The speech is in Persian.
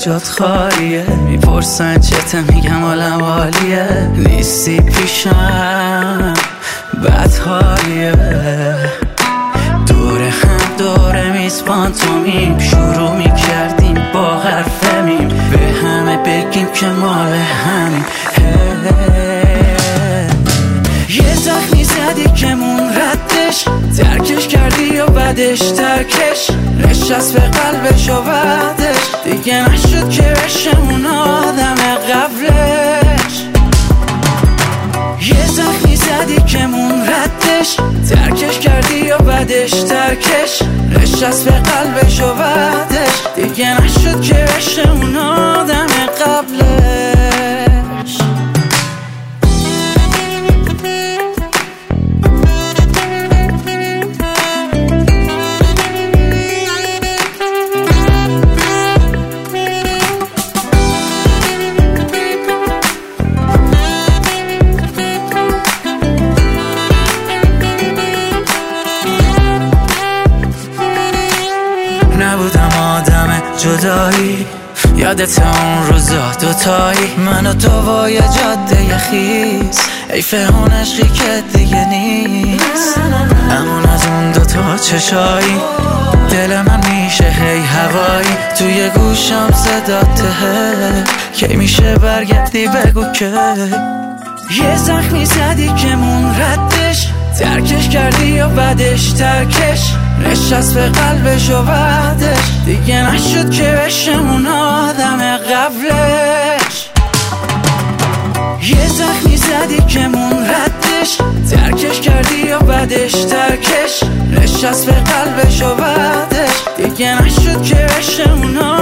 جات خالیه. میپرسن چته میگم حالم عالیه. نیستی پیشم بد حالیه. دوره هم دوره میزبان تو میم. شروع میکردیم با حرف میم. به همه بگیم که مال همین. یه زخمی زدی که مون ردش. ترکش کردی یا بعدش ترکش. نشست به قلبش و بعدش دیگه نشد که بشه اون آدم قبلش. یه زخمی زدی که مون ردش. ترکش کردی یا بعدش ترکش. نشست به قلبش و بعدش دیگه نشد که بشه اون آدم قبلش. نبودم آدم جدایی. یادت اون روزا دوتایی من و تو با یه جاده خیز. حیف اون عشقی که دیگه نیست. امون از اون دوتا چشایی. دل من میشه هی هوایی. توی گوشم صداته. کی میشه برگردی بگو که. یه زخمی زدی که مون ردش. ترکش کردی یا بعدش ترکش. نشست به قلبش و بعدش دیگه نشد که بشه اون آدم قبلش. یه زخمی زدی که مون ردش. ترکش کردی یا بعدش ترکش. نشست به قلبش و بعدش دیگه نشد که بشه اون